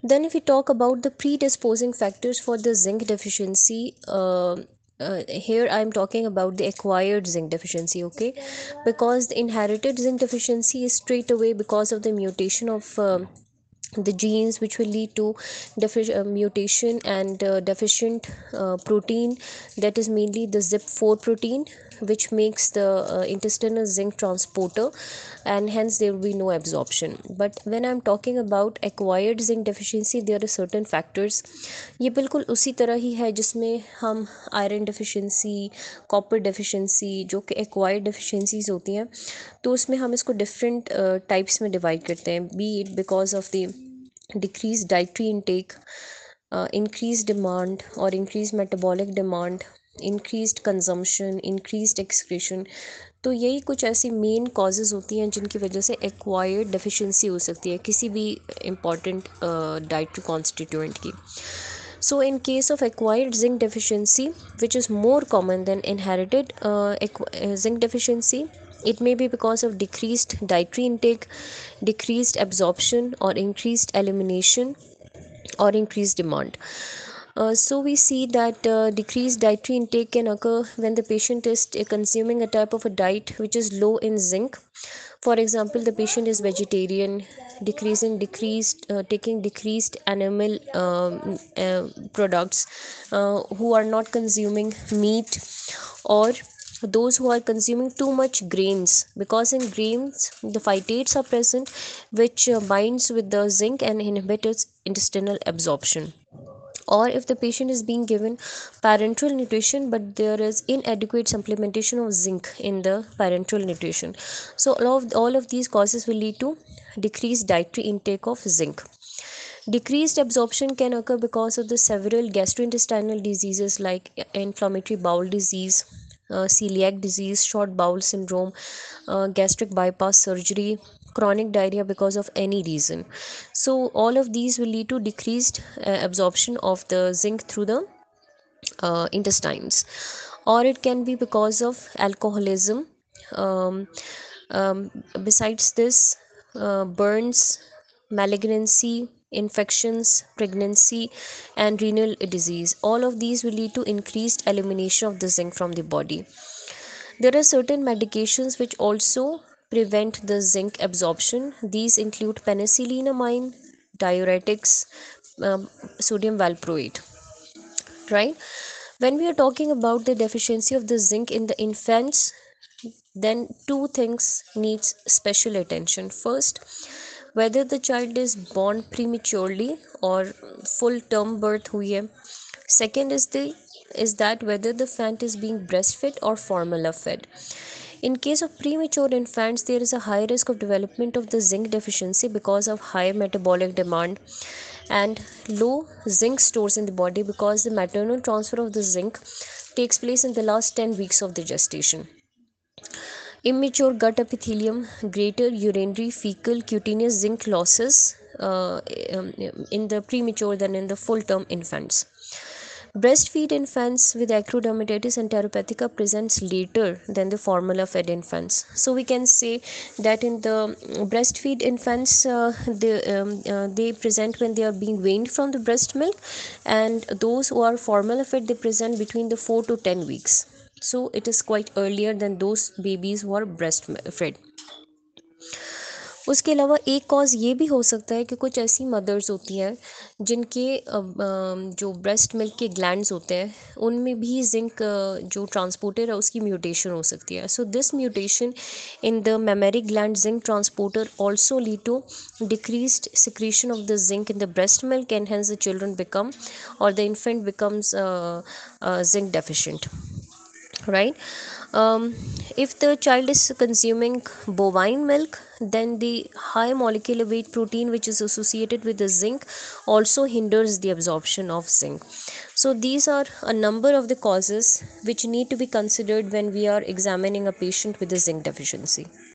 Then if we talk about the predisposing factors for the zinc deficiency, here I'm talking about the acquired zinc deficiency, okay? Because the inherited zinc deficiency is straight away because of the mutation of the genes, which will lead to mutation and deficient protein, that is mainly the zip4 protein, which makes the intestinal zinc transporter, and hence there will be no absorption. But when I'm talking about acquired zinc deficiency, there are certain factors. ये बिल्कुल उसी तरह ही है जिसमें हम iron deficiency, copper deficiency, जो कि acquired deficiencies होती हैं, तो उसमें हम इसको डिफरेंट टाइप्स में डिवाइड करते हैं, be it because of the decreased dietary intake, increased demand or increased metabolic demand, increased consumption, increased excretion. तो यही कुछ ऐसी मेन कॉजेज़ होती हैं जिनकी वजह से एक्वायर्ड डेफिशिएंसी हो सकती है किसी भी इम्पॉर्टेंट डाइटरी कॉन्स्टिट्यूएंट की. So in case of acquired zinc deficiency, which is more common than inherited zinc deficiency, it may be because of decreased dietary intake, decreased absorption, or increased elimination, or increased demand. So we see that decreased dietary intake can occur when the patient is consuming a type of a diet which is low in zinc. For example, the patient is vegetarian, taking decreased animal products, who are not consuming meat, or those who are consuming too much grains, because in grains the phytates are present, which binds with the zinc and inhibits intestinal absorption. Or if the patient is being given parenteral nutrition but there is inadequate supplementation of zinc in the parenteral nutrition, so all of these causes will lead to decreased dietary intake of zinc. Decreased absorption can occur because of the several gastrointestinal diseases like inflammatory bowel disease, celiac disease, short bowel syndrome, gastric bypass surgery, chronic diarrhea because of any reason. So all of these will lead to decreased absorption of the zinc through the intestines. Or it can be because of alcoholism. um, Besides this, burns, malignancy, infections, pregnancy, and renal disease, all of these will lead to increased elimination of the zinc from the body. There are certain medications which also prevent the zinc absorption. These include penicillinamine, diuretics, sodium valproate, right? When we are talking about the deficiency of the zinc in the infants, then two things needs special attention. First, whether the child is born prematurely or full term birth हुई है. Second is that whether the infant is being breastfed or formula fed. In case of premature infants, there is a high risk of development of the zinc deficiency because of high metabolic demand and low zinc stores in the body, because the maternal transfer of the zinc takes place in the last 10 weeks of the gestation. Immature gut epithelium, greater urinary, fecal, cutaneous zinc losses in the premature than in the full term infants. Breastfeed infants with acrodermatitis enteropathica presents later than the formula fed infants. So we can say that in the breastfeed infants, they present when they are being weaned from the breast milk, and those who are formula fed, they present between the 4 to 10 weeks. So it is quite earlier than those babies who are breastfed. उसके अलावा एक cause ये भी हो सकता है कि कुछ ऐसी मदर्स होती हैं जिनके जो ब्रेस्ट मिल्क के ग्लैंड्स होते हैं उनमें भी जिंक जो ट्रांसपोर्टर है उसकी म्यूटेशन हो सकती है. So this mutation in the mammary gland zinc transporter also lead to decreased secretion of the zinc in the breast milk, and hence the children become, or the infant becomes zinc deficient, right? If the child is consuming bovine milk, then the high molecular weight protein which is associated with the zinc also hinders the absorption of zinc. So these are a number of the causes which need to be considered when we are examining a patient with a zinc deficiency.